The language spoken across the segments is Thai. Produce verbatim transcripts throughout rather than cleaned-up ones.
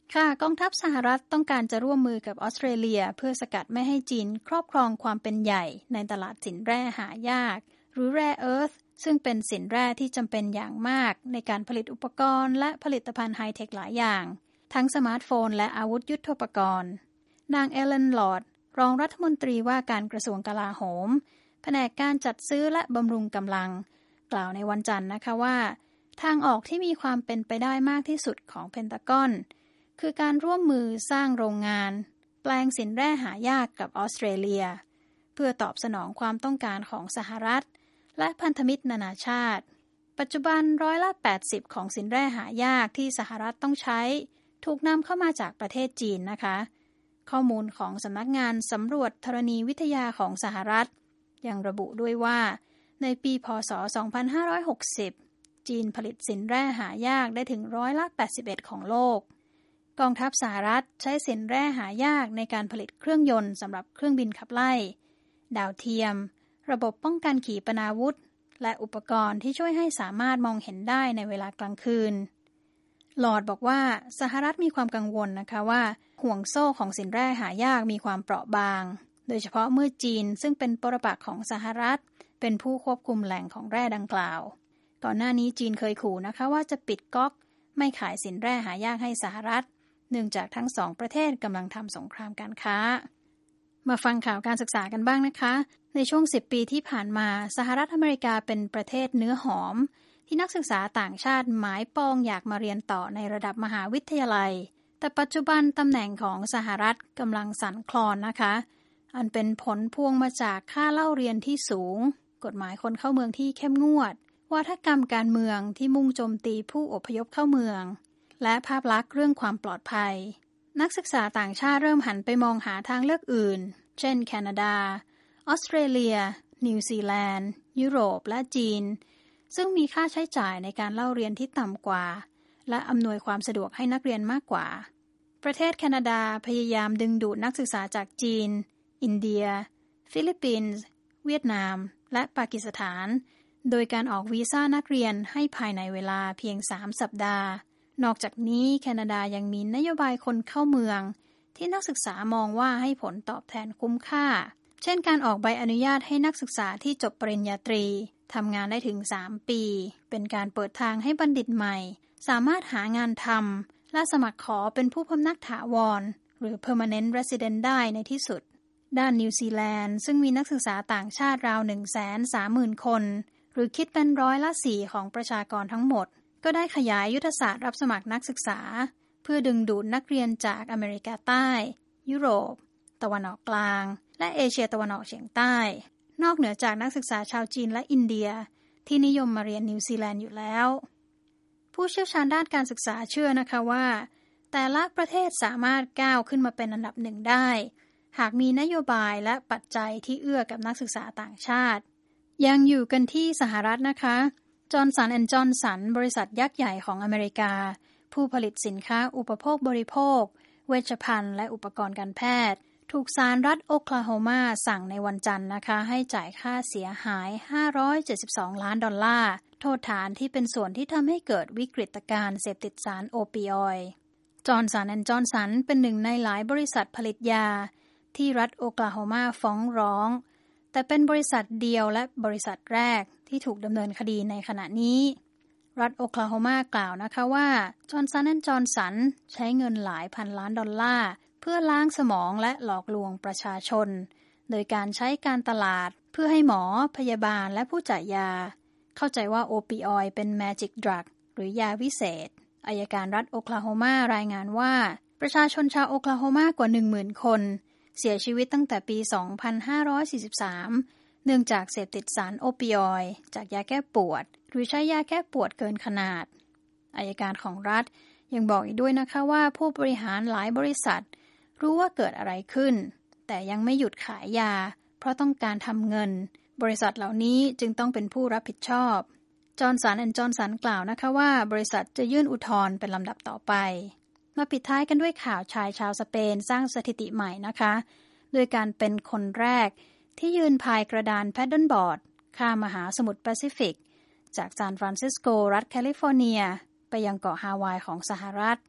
ค่ะกองทัพสหรัฐต้องการจะร่วมมือกับออสเตรเลียเพื่อสกัดไม่ให้จีนครอบครองความเป็นใหญ่ในตลาดสินแร่หายากหรือ Rare Earth ซึ่งเป็นสินแร่ที่จำเป็นอย่างมากในการผลิตอุปกรณ์และผลิตภัณฑ์ไฮเทคหลายอย่างทั้งสมาร์ทโฟนและอาวุธยุทโธปกรณ์นางเอเลนลอร์ดรองรัฐมนตรีว่าการกระทรวงกลาโหมแผนกการจัดซื้อและบำรุงกำลังกล่าวในวันจันทร์นะคะว่าทางออกที่มีความเป็นไปได้มากที่สุดของเพนทากอนคือการร่วมมือสร้างโรงงานแปลงสินแร่หายากกับออสเตรเลียเพื่อตอบสนองความต้องการของสหรัฐและพันธมิตรนานาชาติปัจจุบันร้อยละแปดสิบของสินแร่หายากที่สหรัฐต้องใช้ถูกนำเข้ามาจากประเทศจีนนะคะข้อมูลของสำนักงานสำรวจธรณีวิทยาของสหรัฐยังระบุด้วยว่าในปีพ.ศ. สองพันห้าร้อยหกสิบจีนผลิตสินแร่หายากได้ถึงร้อยละแปดสิบเอ็ดของโลกกองทัพสหรัฐใช้สินแร่หายากในการผลิตเครื่องยนต์สำหรับเครื่องบินขับไล่ดาวเทียมระบบป้องกันขีปนาวุธและอุปกรณ์ที่ช่วยให้สามารถมองเห็นได้ในเวลากลางคืนลอร์ดบอกว่าสหรัฐมีความกังวลนะคะว่าห่วงโซ่ของสินแร่หายากมีความเปราะบางโดยเฉพาะเมื่อจีนซึ่งเป็นปรปักษ์ของสหรัฐเป็นผู้ควบคุมแหล่งของแร่ดังกล่าวก่อนหน้านี้จีนเคยขู่นะคะว่าจะปิดก๊อกไม่ขายสินแร่หายากให้สหรัฐเนื่องจากทั้งสองประเทศกำลังทำสงครามการค้ามาฟังข่าวการศึกษากันบ้างนะคะในช่วงสิบปีที่ผ่านมาสหรัฐอเมริกาเป็นประเทศเนื้อหอมที่นักศึกษาต่างชาติหมายปองอยากมาเรียนต่อในระดับมหาวิทยาลัยแต่ปัจจุบันตำแหน่งของสหรัฐกำลังสั่นคลอนนะคะอันเป็นผลพวงมาจากค่าเล่าเรียนที่สูงกฎหมายคนเข้าเมืองที่เข้มงวดวาทกรรมการเมืองที่มุ่งโจมตีผู้อพยพเข้าเมืองและภาพลักษณ์เรื่องความปลอดภัยนักศึกษาต่างชาติเริ่มหันไปมองหาทางเลือกอื่นเช่นแคนาดาออสเตรเลียนิวซีแลนด์ยุโรปและจีนซึ่งมีค่าใช้จ่ายในการเล่าเรียนที่ต่ำกว่าและอำนวยความสะดวกให้นักเรียนมากกว่าประเทศแคนาดาพยายามดึงดูดนักศึกษาจากจีนอินเดียฟิลิปปินส์เวียดนามและปากีสถานโดยการออกวีซ่านักเรียนให้ภายในเวลาเพียงสามสัปดาห์นอกจากนี้แคนาดายังมีนโยบายคนเข้าเมืองที่นักศึกษามองว่าให้ผลตอบแทนคุ้มค่าเช่นการออกใบอนุญาตให้นักศึกษาที่จบปริญญาตรีทำงานได้ถึงสามปีเป็นการเปิดทางให้บัณฑิตใหม่สามารถหางานทำและสมัครขอเป็นผู้พำนักถาวรหรือ permanent resident ได้ในที่สุดด้านนิวซีแลนด์ซึ่งมีนักศึกษาต่างชาติราว หนึ่งแสนสามหมื่น คนหรือคิดเป็นร้อยละสี่ของประชากรทั้งหมดก็ได้ขยายยุทธศาสตร์รับสมัครนักศึกษาเพื่อดึงดูดนักเรียนจากอเมริกาใต้ยุโรปตะวันออกกลางและเอเชียตะวันออกเฉียงใต้นอกเหนือจากนักศึกษาชาวจีนและอินเดียที่นิยมมาเรียนนิวซีแลนด์อยู่แล้วผู้เชี่ยวชาญด้านการศึกษาเชื่อนะคะว่าแต่ละประเทศสามารถก้าวขึ้นมาเป็นอันดับหนึ่งได้หากมีนโยบายและปัจจัยที่เอื้อกับนักศึกษาต่างชาติยังอยู่กันที่สหรัฐนะคะจอห์นสันแอนด์จอห์นสันบริษัทยักษ์ใหญ่ของอเมริกาผู้ผลิตสินค้าอุปโภคบริโภคเวชภัณฑ์และอุปกรณ์การแพทย์ถูกศาลรัฐโอคลาโฮมาสั่งในวันจันทร์นะคะให้จ่ายค่าเสียหายห้าร้อยเจ็ดสิบสองล้านดอลลาร์โทษฐานที่เป็นส่วนที่ทำให้เกิดวิกฤตการณ์เสพติดสารโอปิออยด์จอห์นสันแอนด์จอห์นสันเป็นหนึ่งในหลายบริษัทผลิตยาที่รัฐโอคลาโฮมาฟ้องร้องแต่เป็นบริษัทเดียวและบริษัทแรกที่ถูกดำเนินคดีในขณะนี้รัฐโอคลาโฮมากล่าวนะคะว่าจอห์นสันแอนด์จอห์นสันใช้เงินหลายพันล้านดอลลาร์เพื่อล้างสมองและหลอกลวงประชาชนโดยการใช้การตลาดเพื่อให้หมอพยาบาลและผู้จ่ายยาเข้าใจว่าโอปิออยด์เป็นแมจิกดรักหรือยาวิเศษอัยการรัฐโอคลาโฮมารายงานว่าประชาชนชาวโอคลาโฮมากว่า หนึ่งหมื่น คนเสียชีวิตตั้งแต่ปี สองพันห้าร้อยสี่สิบสาม เนื่องจากเสพติดสารโอปิออยด์จากยาแก้ปวดหรือใช้ยาแก้ปวดเกินขนาดอัยการของรัฐยังบอกอีกด้วยนะคะว่าผู้บริหารหลายบริษัทรู้ว่าเกิดอะไรขึ้นแต่ยังไม่หยุดขายยาเพราะต้องการทำเงินบริษัทเหล่านี้จึงต้องเป็นผู้รับผิดชอบจอห์นสันแอนด์จอห์นสันกล่าวนะคะว่าบริษัทจะยื่นอุทธรณ์เป็นลำดับต่อไปมาปิดท้ายกันด้วยข่าวชายชาวสเปนสร้างสถิติใหม่นะคะโดยการเป็นคนแรกที่ยืนพายกระดานแพดเดิลบอร์ดข้ามมหาสมุทรแปซิฟิกจากซานฟรานซิสโกรัฐแคลิฟอร์เนียไปยังเกาะฮาวายของสหรัฐ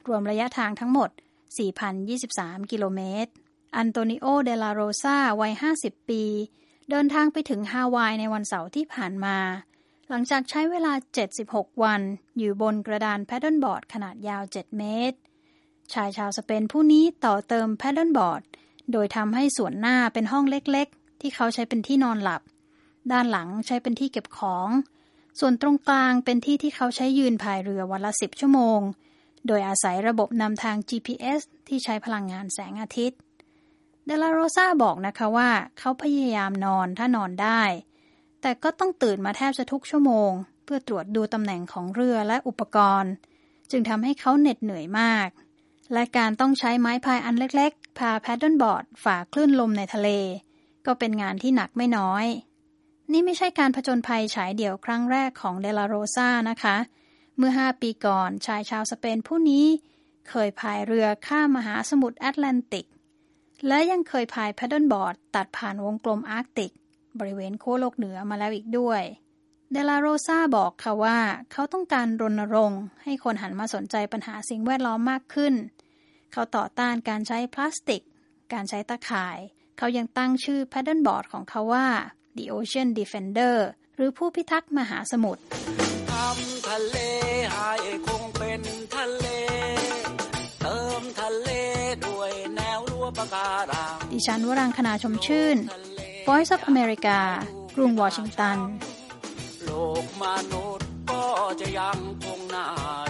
รวมระยะทางทั้งหมด สี่พันยี่สิบสาม กิโลเมตรอันโตนิโอ เดลาโรซาวัย ห้าสิบ ปีเดินทางไปถึงฮาวายในวันเสาร์ที่ผ่านมาหลังจากใช้เวลา เจ็ดสิบหก วันอยู่บนกระดานแพดเดิลบอร์ดขนาดยาว เจ็ด เมตรชายชาวสเปนผู้นี้ต่อเติมแพดเดิลบอร์ดโดยทำให้ส่วนหน้าเป็นห้องเล็กๆที่เขาใช้เป็นที่นอนหลับด้านหลังใช้เป็นที่เก็บของส่วนตรงกลางเป็นที่ที่เขาใช้ยืนพายเรือวันละ สิบ ชั่วโมงโดยอาศัยระบบนำทาง จี พี เอส ที่ใช้พลังงานแสงอาทิตย์เดลาโรซาบอกนะคะว่าเขาพยายามนอนถ้านอนได้แต่ก็ต้องตื่นมาแทบจะทุกชั่วโมงเพื่อตรวจดูตำแหน่งของเรือและอุปกรณ์จึงทำให้เขาเหน็ดเหนื่อยมากและการต้องใช้ไม้พายอันเล็กๆพาแพดเดิลบอร์ดฝ่าคลื่นลมในทะเลก็เป็นงานที่หนักไม่น้อยนี่ไม่ใช่การผจญภัยฉายเดี่ยวครั้งแรกของเดลาโรซานะคะเมื่อห้าปีก่อนชายชาวสเปนผู้นี้เคยพายเรือข้ามมหาสมุทรแอตแลนติกและยังเคยพายแพดเดิลบอร์ดตัดผ่านวงกลมอาร์กติกบริเวณขั้วโลกเหนือมาแล้วอีกด้วยเดลาโรซาบอกค่ะว่าเขาต้องการรณรงค์ให้คนหันมาสนใจปัญหาสิ่งแวดล้อมมากขึ้นเขาต่อต้านการใช้พลาสติกการใช้ตะข่ายเขายังตั้งชื่อแพดเดิลบอร์ดของเขาว่า The Ocean Defender หรือผู้พิทักษ์มหาสมุทรทำทะเลให้คงเป็นทะเลเติมทะเลด้วยแนวรั้วปะการังดิฉันวรังคณาชมชื่น Voice of America กรุงวอชิงตันโลกมนุษย์ก็จะยังคงน่า